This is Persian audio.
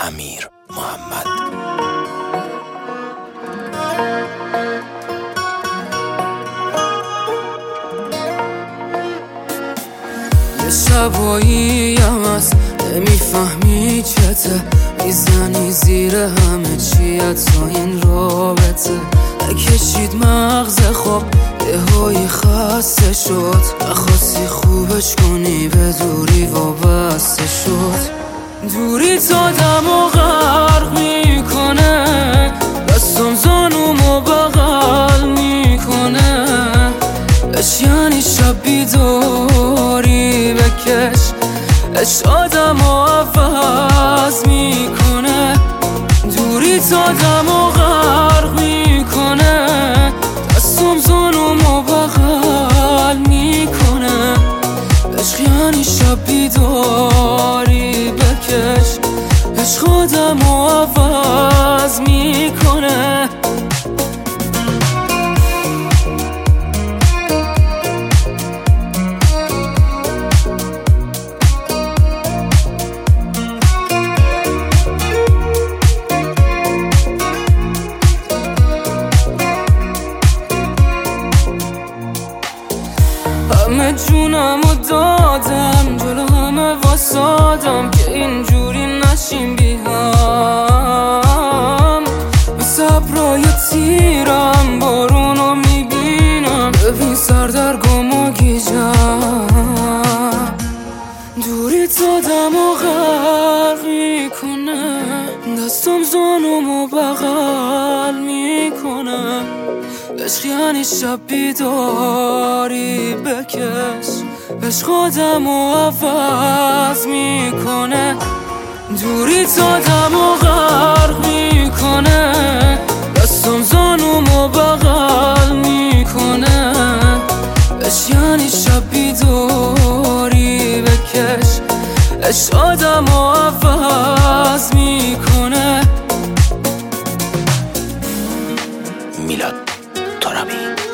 امیر محمد. یه شباییم هست نمیفهمی چته، میزنی زیر همه چیت تا این رابطه نکشید مغز خواب دهایی خسته شد، نخواستی خوبش کنی به دوری وابسته شد. دوری تا دمو غرق میکنه، دستم زانومو بغل میکنه، اش یعنی شب بیداری بکش، اش آدمو عوض میکنه. دوری تا دمو غرق میکنه، دستم زانومو بغل میکنه، عشق یعنی شب بیداری بکش، عشق آدمو عوض میکنه. همه جونمو دادم جلو همه واسادم که اینجوری نشیم بی هم. به صبرای تیرم بارونو میبینم، ببین سردرگمو گیجم. دوری تا دمو غرق میکنه، دستم زانومو بغل میکنه، عشق یعنی شب بیداری بکش، عشق آدمو عوض میکنه. دوری تا دمو غرق میکنه، دستم زانومو بغل میکنه، عشق یعنی شب بیداری بکش، عشق آدمو عوض میکنه. میلاد ترابی.